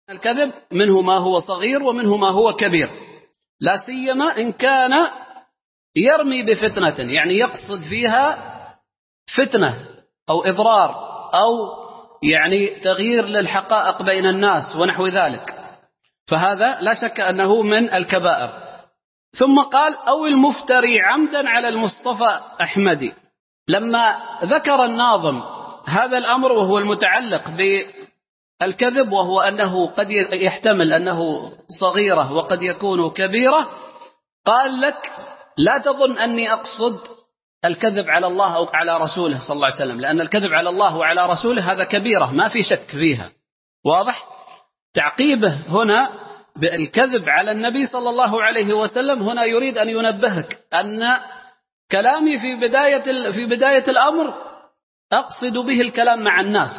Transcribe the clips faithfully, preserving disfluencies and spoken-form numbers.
الكذب منه ما هو صغير ومنه ما هو كبير، لا سيما إن كان يرمي بفتنة، يعني يقصد فيها فتنة أو إضرار أو يعني تغيير للحقائق بين الناس ونحو ذلك، فهذا لا شك أنه من الكبائر. ثم قال أو المفتري عمدا على المصطفى أحمدي. لما ذكر الناظم هذا الأمر وهو المتعلق بالكذب، وهو أنه قد يحتمل أنه صغيرة وقد يكون كبيرة، قال لك لا تظن أني أقصد الكذب على الله أو على رسوله صلى الله عليه وسلم، لأن الكذب على الله وعلى رسوله هذا كبيرة ما في شك فيها، واضح؟ تعقيبه هنا بالكذب على النبي صلى الله عليه وسلم هنا يريد أن ينبهك أن كلامي في بداية في بداية الأمر أقصد به الكلام مع الناس،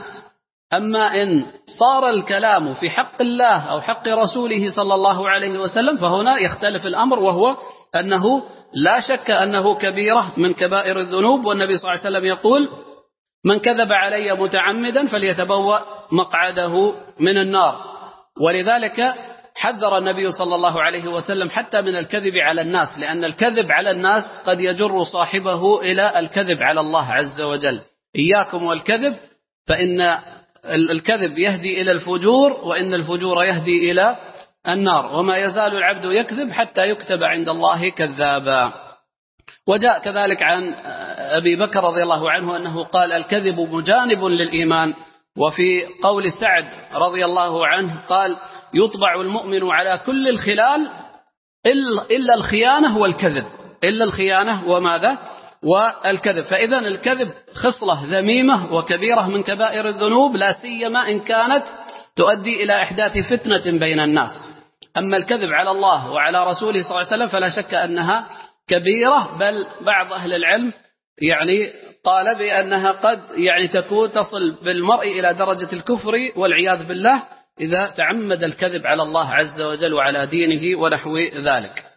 أما إن صار الكلام في حق الله أو حق رسوله صلى الله عليه وسلم فهنا يختلف الأمر، وهو أنه لا شك أنه كبيرة من كبائر الذنوب. والنبي صلى الله عليه وسلم يقول من كذب علي متعمدا فليتبوأ مقعده من النار، ولذلك حذر النبي صلى الله عليه وسلم حتى من الكذب على الناس، لأن الكذب على الناس قد يجر صاحبه إلى الكذب على الله عز وجل. إياكم والكذب فإن الكذب يهدي إلى الفجور، وإن الفجور يهدي إلى النار، وما يزال العبد يكذب حتى يكتب عند الله كذابا. وجاء كذلك عن أبي بكر رضي الله عنه أنه قال الكذب مجانب للإيمان. وفي قول سعد رضي الله عنه قال يطبع المؤمن على كل الخلال إلا الخيانة والكذب، إلا الخيانة وماذا؟ والكذب. فإذا الكذب خصلة ذميمة وكبيرة من كبائر الذنوب، لا سيما إن كانت تؤدي إلى إحداث فتنة بين الناس. أما الكذب على الله وعلى رسوله صلى الله عليه وسلم فلا شك أنها كبيرة، بل بعض أهل العلم يعني قال بأنها قد يعني تكون تصل بالمرء إلى درجة الكفر والعياذ بالله إذا تعمد الكذب على الله عز وجل وعلى دينه ونحو ذلك.